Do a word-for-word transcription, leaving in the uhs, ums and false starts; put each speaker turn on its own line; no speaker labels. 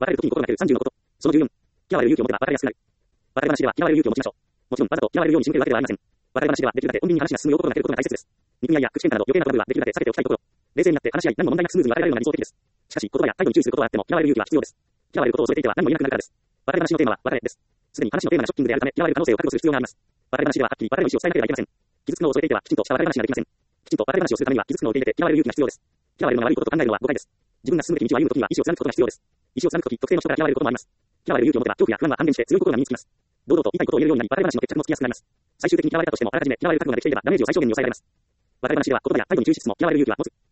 別れる時に心がけるさんじゅうのこと。そのじゅうよん。嫌われる勇気を持てば別れやすくなる。別れ話では嫌われる勇気を持ちましょう。もちろんわざと嫌われるように仕向けるわけではありません。別れ話ではできるだけ穏便に話が進むよう心がけることが大切です。憎み合いや口喧嘩など余計なトラブルはできるだけ避けておきたいところ。冷静になって話し合い、何も問題なくスムーズに別れられるのが理想的です。しかし、言葉や態度に注意することはあっても、嫌われる勇気は必要です。嫌われることを添えていては何も言えなくなるからです。別れ話のテーマは別れです。すでに話のテーマがショッキングであるため、嫌われる可能性を覚悟する必要があります。別れ話でははっきり別れの意思を伝えなければいけません。傷つくのを添えていてはきちんとした別れ話ができません。きちんと別れ話をするためには傷つくのを受け入れて嫌われる勇気が必要です。嫌われるのが悪いことと考えるのは誤解です。自分が進むべき道を歩むときには意思を貫くことが必要です。意思を貫くとき、特定の人から嫌われることもあります。嫌われる勇気を持てば恐怖や不安は半減して強い心が身につきます。堂々と言いたいことを言えるようになり、別れ話の決着もつきやすくなります。最終的に嫌われたとしても、あらかじめ嫌われる覚悟ができていればダメージを最小限に抑えられます。別れ話では言葉や態度に注意しつつも、嫌われる勇気は持つ。